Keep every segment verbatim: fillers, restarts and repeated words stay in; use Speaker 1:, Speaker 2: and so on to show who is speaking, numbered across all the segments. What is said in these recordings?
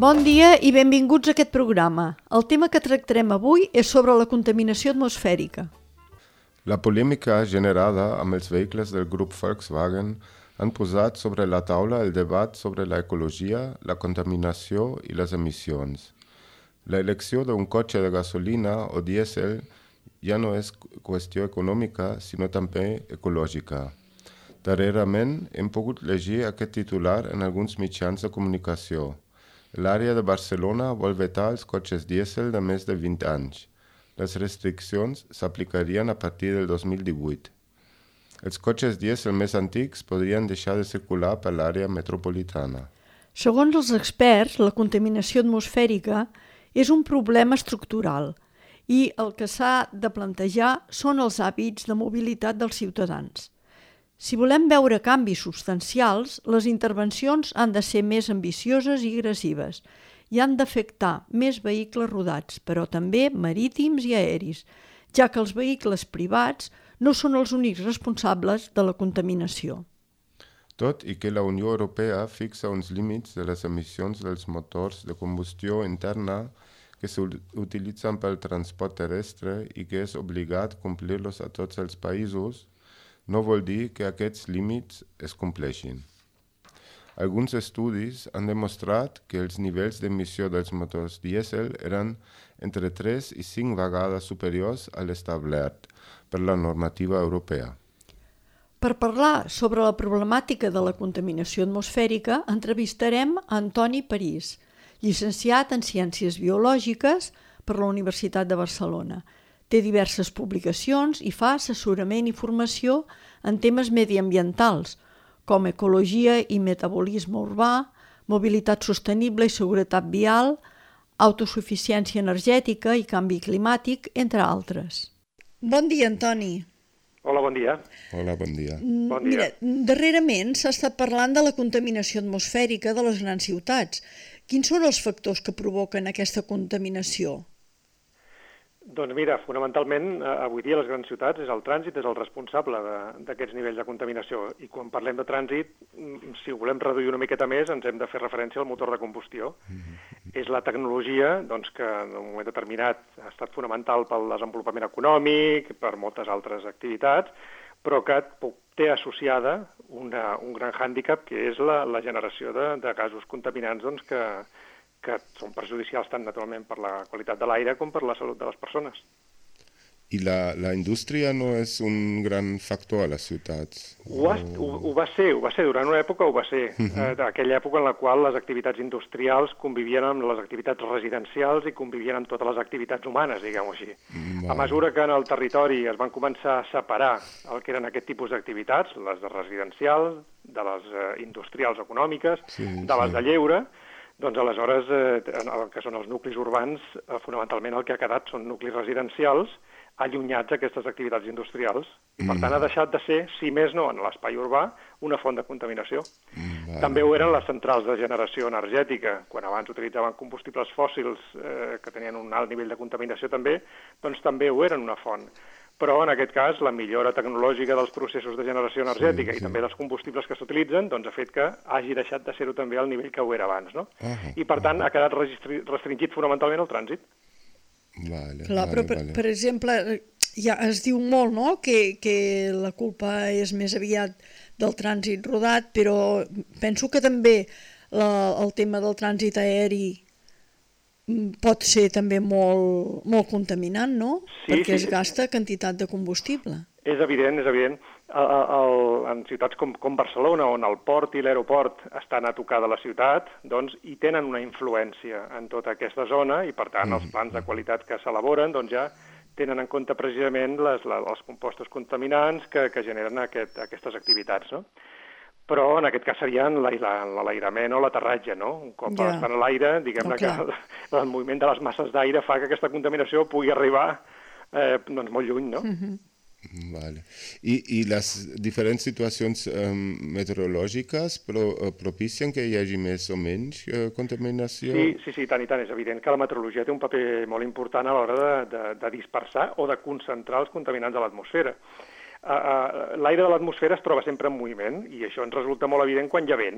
Speaker 1: Bon dia i benvinguts a aquest programa. El tema que tractarem avui és sobre la contaminació atmosfèrica.
Speaker 2: La polèmica generada amb els vehicles del grup Volkswagen han posat sobre la taula el debat sobre la ecologia, la contaminació i les emissions. La elecció d'un cotxe de gasolina o dièsel ja no és qüestió econòmica, sinó també ecològica. Darrerament hem pogut llegir aquest titular en alguns mitjans de comunicació. L'àrea de Barcelona vol vetar els cotxes dièsel de més de vint anys. Les restriccions s'aplicarien a partir del dos mil divuit. Els cotxes dièsel més antics podrien deixar de circular per l'àrea metropolitana.
Speaker 1: Segons els experts, la contaminació atmosfèrica és un problema estructural i el que s'ha de plantejar són els hàbits de mobilitat dels ciutadans. Si volem veure canvis substancials, les intervencions han de ser més ambicioses i agressives i han d'afectar més vehicles rodats, però també marítims i aeris, ja que els vehicles privats no són els únics responsables de la contaminació.
Speaker 2: Tot i que la Unió Europea fixa uns límits de les emissions dels motors de combustió interna que s'utilitzen pel transport terrestre i que és obligat complir-los a tots els països, no vol dir que aquests límits es compleixin. Alguns estudis han demostrat que els nivells d'emissió dels motors dièsel eren entre tres i cinc vegades superiors a l'establert per la normativa europea.
Speaker 1: Per parlar sobre la problemàtica de la contaminació atmosfèrica, entrevistarem a Antoni París, llicenciat en Ciències Biològiques per la Universitat de Barcelona. Té diverses publicacions i fa assessorament i formació en temes mediambientals, com ecologia i metabolisme urbà, mobilitat sostenible i seguretat vial, autosuficiència energètica i canvi climàtic, entre altres. Bon dia, Antoni.
Speaker 3: Hola, bon dia.
Speaker 2: Hola, bon dia.
Speaker 3: Bon dia.
Speaker 1: Mira, darrerament s'ha estat parlant de la contaminació atmosfèrica de les grans ciutats. Quins són els factors que provoquen aquesta contaminació?
Speaker 3: Doncs mira, fonamentalment, avui dia a les grans ciutats és el trànsit, és el responsable d'aquests nivells de contaminació. I quan parlem de trànsit, si ho volem reduir una miqueta més, ens hem de fer referència al motor de combustió. Mm-hmm. És la tecnologia doncs, que en un moment determinat ha estat fonamental pel desenvolupament econòmic, per moltes altres activitats, però que té associada una, un gran hàndicap, que és la, la generació de, de gasos contaminants doncs, que... que són perjudicials tant naturalment per la qualitat de l'aire com per la salut de les persones.
Speaker 2: I la, la indústria no és un gran factor a les ciutats?
Speaker 3: Ho, ha, ho, ho va ser, ho va ser, durant una època ho va ser, uh-huh. eh, aquella època en la qual les activitats industrials convivien amb les activitats residencials i convivien amb totes les activitats humanes, diguem-ho així. Wow. A mesura que en el territori es van començar a separar el que eren aquest tipus d'activitats, les de residencials, de les eh, industrials econòmiques, sí, de les sí. de lleure, doncs aleshores, eh, el que són els nuclis urbans, eh, fonamentalment el que ha quedat són nuclis residencials allunyats d'aquestes activitats industrials. Mm. Per tant, ha deixat de ser, si més no, en l'espai urbà, una font de contaminació. Mm, També ho eren les centrals de generació energètica. Quan abans utilitzaven combustibles fòssils eh, que tenien un alt nivell de contaminació també, doncs també ho eren una font. Però en aquest cas la millora tecnològica dels processos de generació energètica sí, sí. i també dels combustibles que s'utilitzen doncs ha fet que hagi deixat de ser-ho també al nivell que ho era abans, no? Uh-huh, I per tant uh-huh. ha quedat restringit fonamentalment el trànsit.
Speaker 2: Vale,
Speaker 1: Clar,
Speaker 2: vale,
Speaker 1: però per,
Speaker 2: vale.
Speaker 1: per exemple, ja es diu molt, no?, que, que la culpa és més aviat del trànsit rodat, però penso que també la, el tema del trànsit aeri pot ser també molt, molt contaminant, no?
Speaker 3: Sí,
Speaker 1: Perquè
Speaker 3: sí,
Speaker 1: es gasta quantitat de combustible.
Speaker 3: És evident, és evident. El, el, en ciutats com, com Barcelona, on el port i l'aeroport estan a tocar de la ciutat, doncs hi tenen una influència en tota aquesta zona i, per tant, els plans de qualitat que s'elaboren doncs ja tenen en compte precisament les, les, els compostos contaminants que, que generen aquest, aquestes activitats, no? Però en aquest cas serien l'enlairament o l'aterratge, no? Un cop ja. estan a l'aire, diguem-ne que el, el moviment de les masses d'aire fa que aquesta contaminació pugui arribar eh, doncs molt lluny, no?
Speaker 1: Mm-hmm.
Speaker 2: Vale. I, I les diferents situacions um, meteorològiques pro, uh, propicien que hi hagi més o menys uh, contaminació?
Speaker 3: Sí, sí, sí, tant i tant. És evident que la meteorologia té un paper molt important a l'hora de, de, de dispersar o de concentrar els contaminants a l'atmosfera. Uh, uh, l'aire de l'atmosfera es troba sempre en moviment i això ens resulta molt evident quan hi ha vent.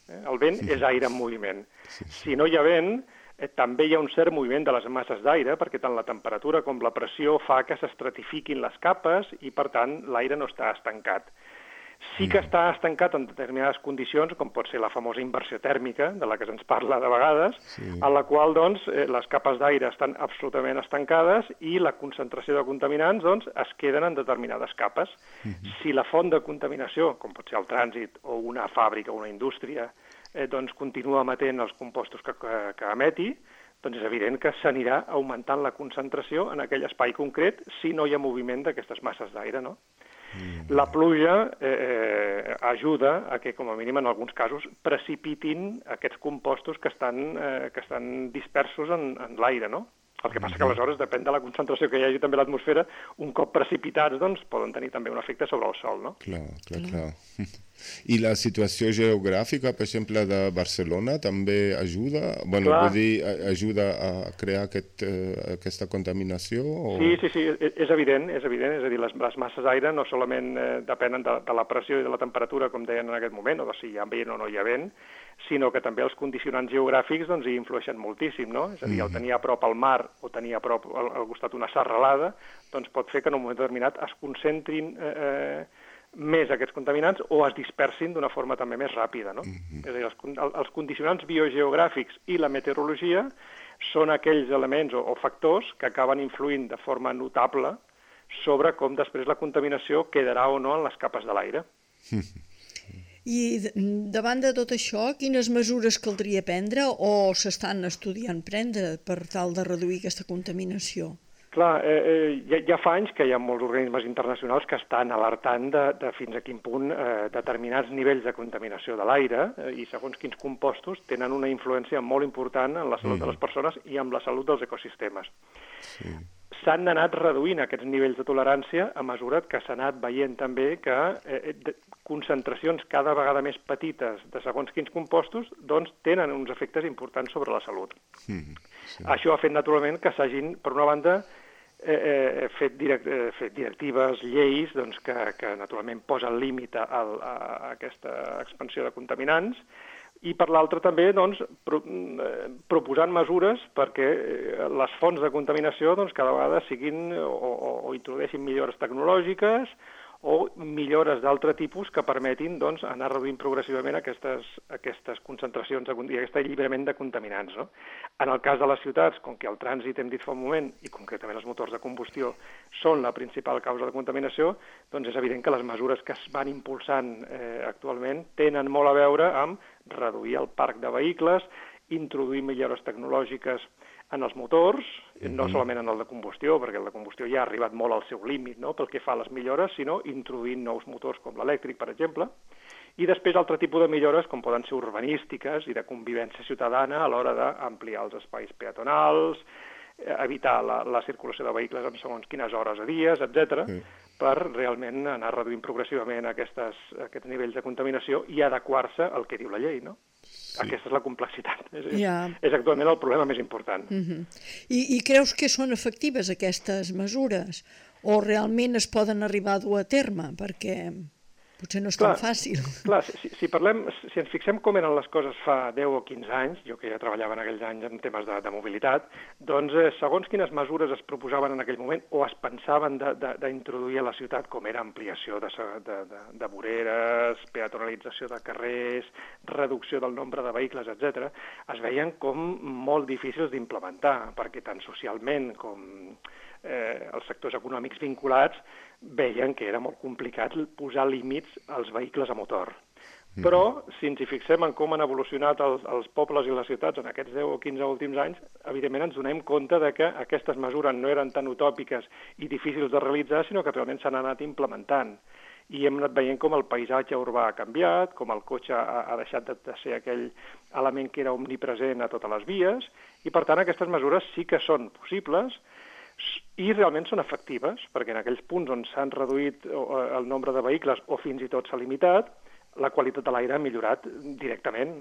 Speaker 3: Eh? El vent és aire en moviment. Si no hi ha vent, eh, també hi ha un cert moviment de les masses d'aire, perquè tant la temperatura com la pressió fa que s'estratifiquin les capes i, per tant, l'aire no està estancat. Sí que està estancat en determinades condicions, com pot ser la famosa inversió tèrmica, de la que se'ns parla de vegades, sí. en la qual doncs, eh, les capes d'aire estan absolutament estancades i la concentració de contaminants doncs, es queden en determinades capes. Uh-huh. Si la font de contaminació, com pot ser el trànsit o una fàbrica o una indústria, eh, doncs, continua emetent els compostos que, que, que emeti, doncs és evident que s'anirà augmentant la concentració en aquell espai concret si no hi ha moviment d'aquestes masses d'aire, no? La pluja eh, ajuda a que, com a mínim en alguns casos, precipitin aquests compostos que estan, eh, que estan dispersos en, en l'aire, no? El que passa que aleshores, depèn de la concentració que hi hagi també a l'atmosfera, un cop precipitats, doncs, poden tenir també un efecte sobre el sol, no?
Speaker 2: Clar, clar, clar. I la situació geogràfica, per exemple, de Barcelona també ajuda? Bueno, vull dir, ajuda a crear aquest, uh, aquesta contaminació? O...
Speaker 3: Sí, sí, sí, és evident, és evident. És a dir, les, les masses d'aire no solament eh, depenen de, de la pressió i de la temperatura, com deien en aquest moment, o de si hi ha vent o no hi ha vent, sinó que també els condicionants geogràfics doncs, hi influeixen moltíssim, no? És a dir, el tenir a prop al mar o tenir a prop al, al costat una serralada, doncs pot fer que en un moment determinat es concentrin eh, més aquests contaminants o es dispersin d'una forma també més ràpida, no? Uh-huh. És a dir, els, els condicionants biogeogràfics i la meteorologia són aquells elements o, o factors que acaben influint de forma notable sobre com després la contaminació quedarà o no en les capes de l'aire.
Speaker 1: I davant de tot això, quines mesures caldria prendre o s'estan estudiant prendre per tal de reduir aquesta contaminació?
Speaker 3: Clar, eh, eh, ja, ja fa anys que hi ha molts organismes internacionals que estan alertant de, de fins a quin punt eh, determinats nivells de contaminació de l'aire eh, i segons quins compostos tenen una influència molt important en la salut mm. de les persones i en la salut dels ecosistemes. Sí. S'han anat reduint aquests nivells de tolerància a mesura que s'ha anat veient també que eh, de, concentracions cada vegada més petites de segons quins compostos doncs tenen uns efectes importants sobre la salut. Mm, sí. Això ha fet naturalment que s'hagin, per una banda, eh, eh, fet, direct, eh, fet directives, lleis, doncs, que, que naturalment posen límit a, a aquesta expansió de contaminants, i per l'altra també doncs, pro, eh, proposant mesures perquè les fonts de contaminació doncs, cada vegada siguin o, o, o introdueixin millores tecnològiques o millores d'altre tipus que permetin doncs, anar reduint progressivament aquestes, aquestes concentracions de, i aquest alliberament de contaminants. No? En el cas de les ciutats, com que el trànsit, hem dit fa un moment, i concretament els motors de combustió són la principal causa de contaminació, doncs és evident que les mesures que es van impulsant eh, actualment tenen molt a veure amb reduir el parc de vehicles, introduir millores tecnològiques en els motors, no solament en el de combustió, perquè el de combustió ja ha arribat molt al seu límit, no?, pel que fa a les millores, sinó introduint nous motors com l'elèctric, per exemple, i després altre tipus de millores com poden ser urbanístiques i de convivència ciutadana a l'hora d'ampliar els espais peatonals, evitar la, la circulació de vehicles en segons quines hores a dies, etcètera, sí. per realment anar reduint progressivament aquestes, aquests nivells de contaminació i adequar-se al que diu la llei, no? Sí. Aquesta és la complexitat. És, yeah. és actualment el problema més important.
Speaker 1: Uh-huh. I, I creus que són efectives aquestes mesures? O realment es poden arribar a dur a terme? Perquè potser no és clar, tan fàcil.
Speaker 3: Clar, si, si, parlem, si ens fixem com eren les coses fa deu o quinze anys, jo que ja treballava en aquells anys en temes de, de mobilitat, doncs eh, segons quines mesures es proposaven en aquell moment o es pensaven d'introduir a la ciutat, com era ampliació de, de, de, de voreres, peatonalització de carrers, reducció del nombre de vehicles, etcètera, es veien com molt difícils d'implementar, perquè tant socialment com eh, els sectors econòmics vinculats veien que era molt complicat posar límits als vehicles a motor. Però, si ens hi fixem en com han evolucionat els, els pobles i les ciutats en aquests deu o quinze últims anys, evidentment ens donem compte de que aquestes mesures no eren tan utòpiques i difícils de realitzar, sinó que realment s'han anat implementant. I hem anat veient com el paisatge urbà ha canviat, com el cotxe ha, ha deixat de, de ser aquell element que era omnipresent a totes les vies, i per tant aquestes mesures sí que són possibles, i realment són efectives, perquè en aquells punts on s'han reduït el nombre de vehicles o fins i tot s'ha limitat, la qualitat de l'aire ha millorat directament.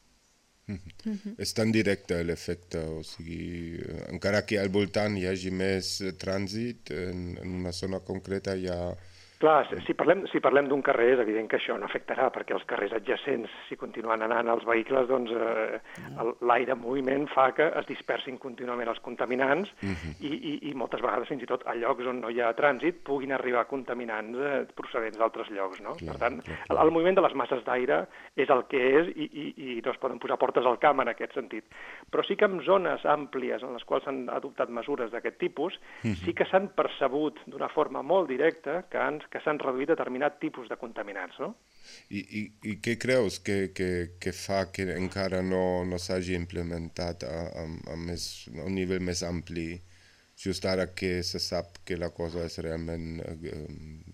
Speaker 2: Mm-hmm. És tan directe l'efecte, o sigui, encara que al voltant hi hagi més trànsit, en, en una zona concreta hi ha,
Speaker 3: Clar, si parlem, si parlem d'un carrer és evident que això no afectarà, perquè els carrers adjacents, si continuen anant els vehicles, doncs eh, l'aire en moviment fa que es dispersin contínuament els contaminants uh-huh. i, i, i moltes vegades fins i tot a llocs on no hi ha trànsit puguin arribar contaminants eh, procedents d'altres llocs, no? Clar, per tant, clar, clar. El, el moviment de les masses d'aire és el que és i, i, i no es poden posar portes al camp en aquest sentit. Però sí que en zones àmplies en les quals s'han adoptat mesures d'aquest tipus, uh-huh. sí que s'han percebut d'una forma molt directa que han que s'han reduït determinat tipus de contaminants, no?
Speaker 2: I, i, i què creus que, que, que fa que encara no, no s'hagi implementat a, a, a, més, a un nivell més ampli, just ara que se sap que la cosa és realment eh,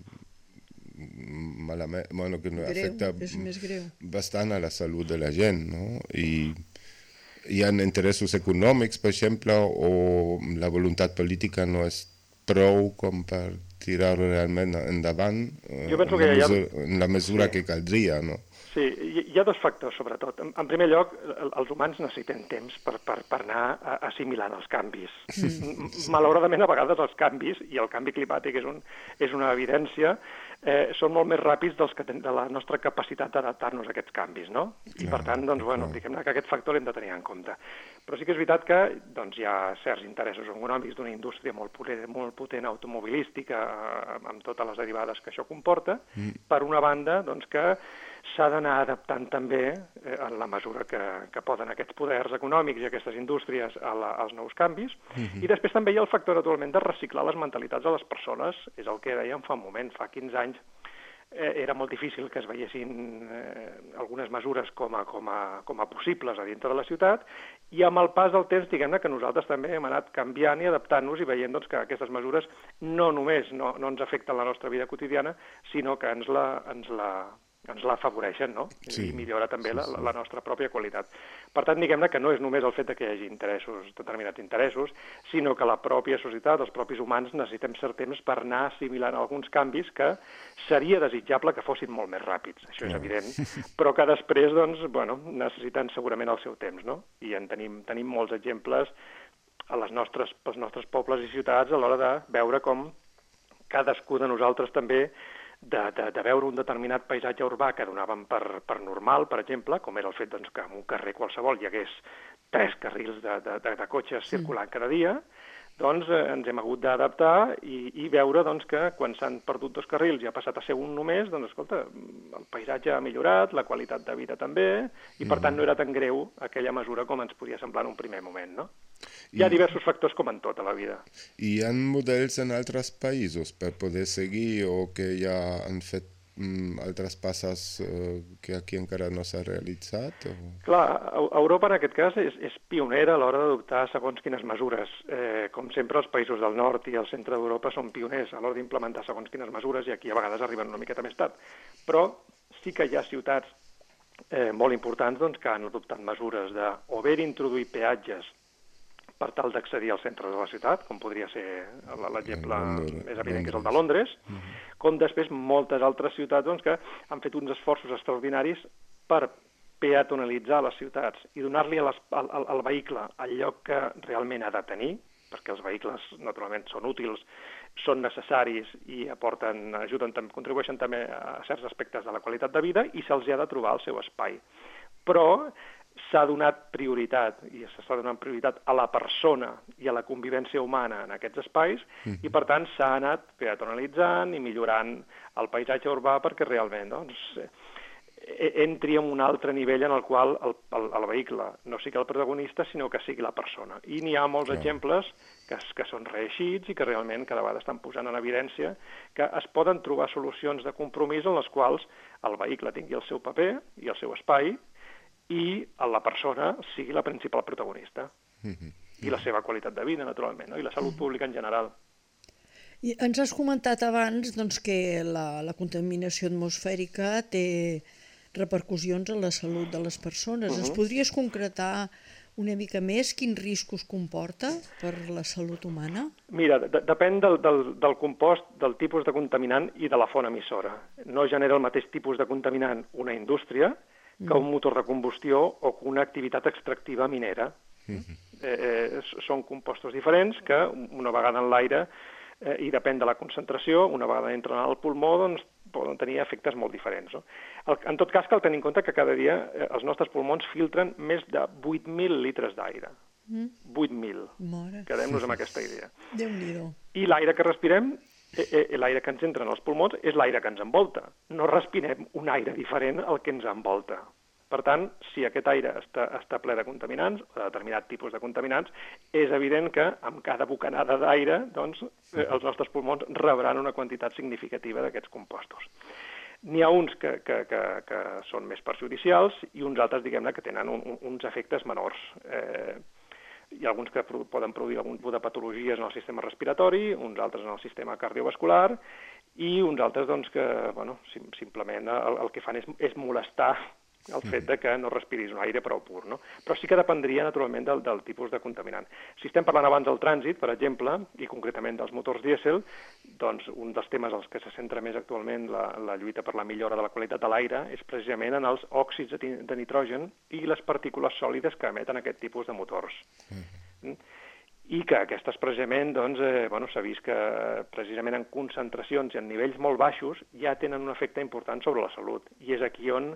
Speaker 2: malament, bueno, que
Speaker 1: greu,
Speaker 2: afecta
Speaker 1: és més greu.
Speaker 2: bastant a la salut de la gent, no? I hi ha interessos econòmics, per exemple, o la voluntat política no és prou com per tirar-ho realment endavant
Speaker 3: jo penso
Speaker 2: en,
Speaker 3: que
Speaker 2: la
Speaker 3: ha...
Speaker 2: mesura, en la mesura sí. que caldria, no?
Speaker 3: Sí, hi ha dos factors, sobretot. En, en primer lloc, els humans necessiten temps per, per, per anar assimilant els canvis. Mm. Malauradament, a vegades els canvis, i el canvi climàtic és, un, és una evidència, eh, són molt més ràpids dels que ten, de la nostra capacitat d'adaptar-nos a aquests canvis, no? I, per tant, doncs, bueno, diguem-ne que aquest factor l'hem de tenir en compte. Però sí que és veritat que doncs, hi ha certs interessos econòmics d'una indústria molt potent, molt potent automobilística, amb totes les derivades que això comporta, mm. per una banda, doncs, que s'ha d'anar adaptant també, eh, en la mesura que, que poden aquests poders econòmics i aquestes indústries a la, als nous canvis, mm-hmm. i després també hi ha el factor, naturalment, de reciclar les mentalitats de les persones, és el que dèiem fa un moment, fa quinze anys, eh, era molt difícil que es veiessin eh, algunes mesures com a, com, a, com a possibles a dintre de la ciutat, i amb el pas del temps, diguem-ne, que nosaltres també hem anat canviant i adaptant-nos i veient doncs, que aquestes mesures no només no, no ens afecten la nostra vida quotidiana, sinó que ens la, ens la, ens la afavoreixen, no? Sí. I millora també sí, sí. La, la nostra pròpia qualitat. Per tant, diguem-ne que no és només el fet que hi hagi interessos, determinats interessos, sinó que la pròpia societat, els propis humans, necessitem cert temps per anar assimilant alguns canvis que seria desitjable que fossin molt més ràpids, això és no. evident, però que després, doncs, bueno, necessiten segurament el seu temps, no? I en tenim, tenim molts exemples a les nostres, pels nostres pobles i ciutats a l'hora de veure com cadascú de nosaltres també De, de, de veure un determinat paisatge urbà que donàvem per, per normal, per exemple, com era el fet doncs, que en un carrer qualsevol hi hagués tres carrils de, de, de, de cotxes circulant cada dia, doncs eh, ens hem hagut d'adaptar i, i veure doncs, que quan s'han perdut dos carrils i ha passat a ser un només, doncs escolta, el paisatge ha millorat, la qualitat de vida també, i per tant no era tan greu aquella mesura com ens podia semblar en un primer moment, no? Hi ha diversos factors com en tot a la vida.
Speaker 2: Hi ha models en altres països per poder seguir o que ja han fet mm, altres passes eh, que aquí encara no s'ha realitzat? O...
Speaker 3: Clar, Europa en aquest cas és, és pionera a l'hora d'adoptar segons quines mesures. Eh, com sempre, els països del nord i el centre d'Europa són pioners a l'hora d'implementar segons quines mesures i aquí a vegades arriben una miqueta més tard. Però sí que hi ha ciutats eh, molt importants doncs, que han adoptat mesures de o bé introduir peatges per tal d'accedir al centre de la ciutat, com podria ser l'exemple més evident, que és el de Londres, uh-huh. com després moltes altres ciutats doncs, que han fet uns esforços extraordinaris per peatonalitzar les ciutats i donar-li al, al, al vehicle el lloc que realment ha de tenir, perquè els vehicles, naturalment, són útils, són necessaris i aporten, ajuden, contribueixen també a certs aspectes de la qualitat de vida i se'ls ha de trobar el seu espai. Però s'ha donat prioritat, i s'està donant prioritat a la persona i a la convivència humana en aquests espais, mm-hmm. i per tant s'ha anat peatonalitzant i millorant el paisatge urbà perquè realment doncs, entri en un altre nivell en el qual el, el, el vehicle no sigui el protagonista, sinó que sigui la persona. I n'hi ha molts Clar. exemples que, que són reeixits i que realment cada vegada estan posant en evidència que es poden trobar solucions de compromís en les quals el vehicle tingui el seu paper i el seu espai, i la persona sigui la principal protagonista. Mm-hmm. I la seva qualitat de vida, naturalment, no? I la salut pública en general.
Speaker 1: I ens has comentat abans doncs, que la, la contaminació atmosfèrica té repercussions en la salut de les persones. Uh-huh. Ens podries concretar una mica més quins riscos comporta per la salut humana?
Speaker 3: Mira, de depèn del, del, del compost, del tipus de contaminant i de la font emissora. No genera el mateix tipus de contaminant una indústria que un motor de combustió o una activitat extractiva minera. Mm-hmm. eh, eh, són compostos diferents que una vegada en l'aire eh, i depèn de la concentració, una vegada entren al pulmó, doncs poden tenir efectes molt diferents. No? El, en tot cas, cal tenir en compte que cada dia eh, els nostres pulmons filtren més de vuit mil litres d'aire. Mm. vuit mil. Quedem-nos amb aquesta idea.
Speaker 1: Déu-n'hi-do.
Speaker 3: I l'aire que respirem, eh, eh, l'aire que ens entra en els pulmons, és l'aire que ens envolta. No respirem un aire diferent al que ens envolta. Per tant, si aquest aire està, està ple de contaminants, o de determinat tipus de contaminants, és evident que amb cada bocanada d'aire doncs, eh, els nostres pulmons rebran una quantitat significativa d'aquests compostos. N'hi ha uns que, que, que, que són més perjudicials i uns altres, diguem-ne, que tenen un, un, uns efectes menors. Eh, hi ha alguns que produ- poden produir algun tipus de patologies en el sistema respiratori, uns altres en el sistema cardiovascular i uns altres doncs, que bueno, sim- simplement el, el que fan és, és molestar el fet de que no respiris un aire prou pur, no? Però sí que dependria, naturalment, del, del tipus de contaminant. Si estem parlant abans del trànsit, per exemple, i concretament dels motors dièsel, doncs un dels temes als que se centra més actualment la, la lluita per la millora de la qualitat de l'aire és precisament en els òxids de, de nitrogen i les partícules sòlides que emeten aquest tipus de motors. Mm. I que aquestes precisament, doncs, eh, bueno, s'ha vist que precisament en concentracions i en nivells molt baixos ja tenen un efecte important sobre la salut. I és aquí on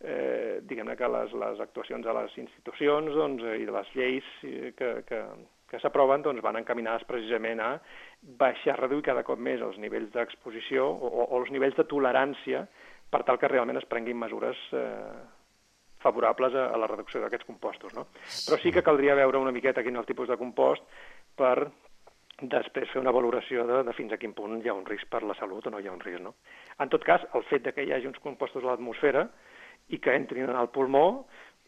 Speaker 3: Eh, diguem-ne que les, les actuacions de les institucions doncs, i de les lleis que, que, que s'aproven doncs, van encaminades precisament a baixar, reduir cada cop més els nivells d'exposició o, o els nivells de tolerància per tal que realment es prenguin mesures eh, favorables a, a la reducció d'aquests compostos. No? Però sí que caldria veure una miqueta quin és el tipus de compost per després fer una valoració de, de fins a quin punt hi ha un risc per la salut o no hi ha un risc. No? En tot cas, el fet de que hi hagi uns compostos a l'atmosfera i que entrin al pulmó,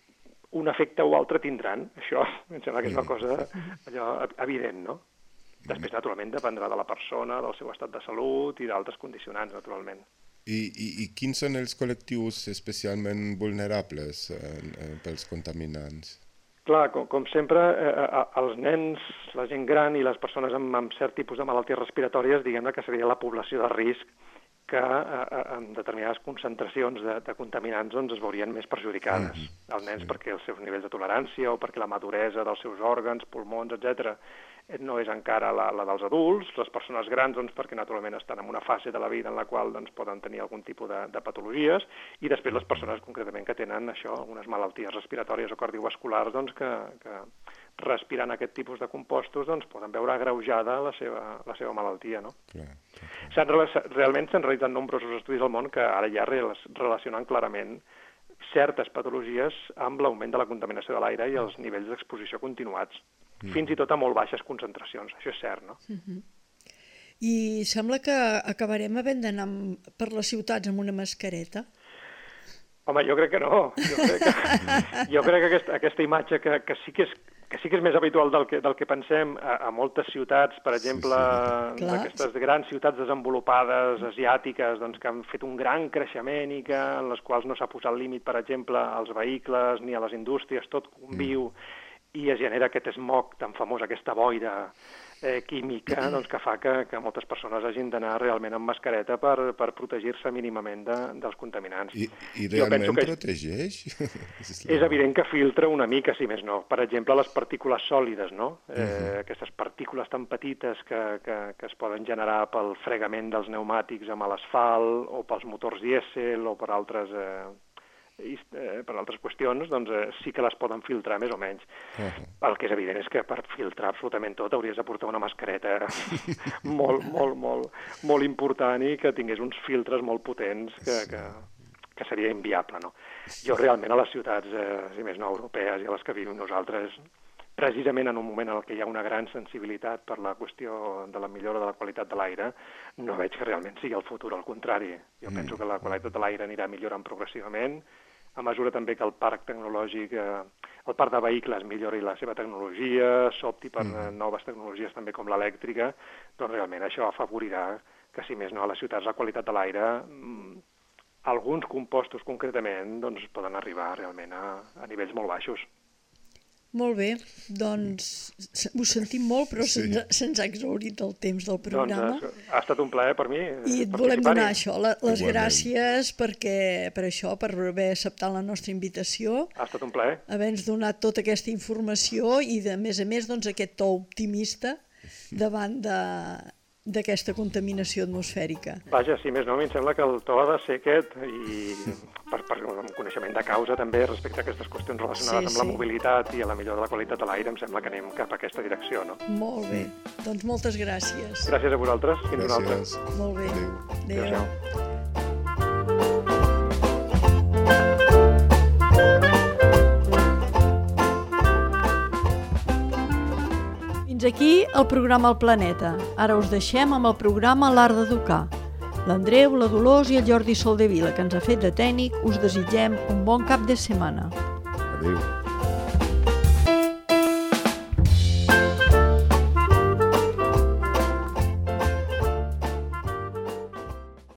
Speaker 3: un efecte o altre tindran. Això em sembla que és una cosa allò evident, no? Després, naturalment, dependrà de la persona, del seu estat de salut i d'altres condicionants, naturalment.
Speaker 2: I, i, I quins són els col·lectius especialment vulnerables eh, eh, pels contaminants?
Speaker 3: Clar, com, com sempre, eh, els nens, la gent gran i les persones amb, amb cert tipus de malalties respiratòries, diguem-ne que seria la població de risc que eh, en determinades concentracions de, de contaminants doncs, es veurien més perjudicades. Mm-hmm. Els nens sí. Perquè els seus nivells de tolerància o perquè la maduresa dels seus òrgans, pulmons, etcètera, no és encara la, la dels adults. Les persones grans, doncs, perquè naturalment estan en una fase de la vida en la qual doncs, poden tenir algun tipus de, de patologies, i després les persones concretament que tenen això, algunes malalties respiratòries o cardiovasculars, doncs, que, que respirant aquest tipus de compostos doncs, poden veure agreujada la seva, la seva malaltia. No? Clar, clar, clar. Realment s'han realitzat nombrosos estudis al món que ara ja relacionen clarament certes patologies amb l'augment de la contaminació de l'aire i els nivells d'exposició continuats, mm. fins i tot a molt baixes concentracions. Això és cert, no?
Speaker 1: Mm-hmm. I sembla que acabarem havent d'anar per les ciutats amb una mascareta?
Speaker 3: Home, jo crec que no. Jo crec que, jo crec que aquesta, aquesta imatge que, que sí que és que sí que és més habitual del que, del que pensem a, a moltes ciutats, per exemple, sí, sí. D'aquestes grans ciutats desenvolupades, asiàtiques, doncs, que han fet un gran creixement i que, en les quals no s'ha posat límit, per exemple, als vehicles ni a les indústries, tot conviu, mm. i es genera aquest smog tan famós, aquesta boira eh, química, doncs, que fa que, que moltes persones hagin d'anar realment amb mascareta per, per protegir-se mínimament de, dels contaminants.
Speaker 2: I, i realment que protegeix?
Speaker 3: És evident que filtra una mica, si més no. Per exemple, les partícules sòlides, no? Eh, uh-huh. Aquestes partícules tan petites que, que, que es poden generar pel fregament dels pneumàtics amb l'asfalt o pels motors dièsel o per altres... Eh, I, eh, per altres qüestions, doncs eh, sí que les poden filtrar més o menys. Uh-huh. El que és evident és que per filtrar absolutament tot hauries de portar una mascareta molt, molt, molt, molt important i que tingués uns filtres molt potents que, que, que seria inviable, no? Jo realment a les ciutats, eh, si més no europees i a les que vivim nosaltres, precisament en un moment en què hi ha una gran sensibilitat per la qüestió de la millora de la qualitat de l'aire, no veig que realment sigui el futur, al contrari. Jo mm. penso que la qualitat de l'aire anirà millorant progressivament, a mesura també que el parc tecnològic, eh, el parc de vehicles millori la seva tecnologia, s'opti per mm. noves tecnologies també com l'elèctrica, doncs realment això afavorirà que, si més no, a les ciutats la qualitat de l'aire, mm, alguns compostos concretament, doncs poden arribar realment a, a nivells molt baixos.
Speaker 1: Molt bé, doncs ho sentim molt, però sí. se'ns, se'ns ha exhaurit el temps del programa.
Speaker 3: Doncs ha estat un plaer per mi.
Speaker 1: I et volem donar això, la, les Igualment. gràcies perquè, per això, per haver acceptat la nostra invitació.
Speaker 3: Ha estat un plaer.
Speaker 1: Haver-nos donat tota aquesta informació i, de més a més, doncs, aquest to optimista davant de, d'aquesta contaminació atmosfèrica.
Speaker 3: Vaja, si més no, a mi em sembla que el to ha de ser aquest, i per, per un coneixement de causa també respecte a aquestes qüestions relacionades sí, amb sí. la mobilitat i a la millora de la qualitat de l'aire, em sembla que anem cap a aquesta direcció, no?
Speaker 1: Molt bé. Mm. Doncs moltes gràcies.
Speaker 3: Gràcies a vosaltres. Fins una altra.
Speaker 1: Molt bé.
Speaker 2: Adéu.
Speaker 1: Adéu. Fins aquí el programa El Planeta. Ara us deixem amb el programa L'Art d'Educar. L'Andreu, la Dolors i el Jordi Soldevila, que ens ha fet de tècnic, us desitgem un bon cap de setmana.
Speaker 2: Adéu.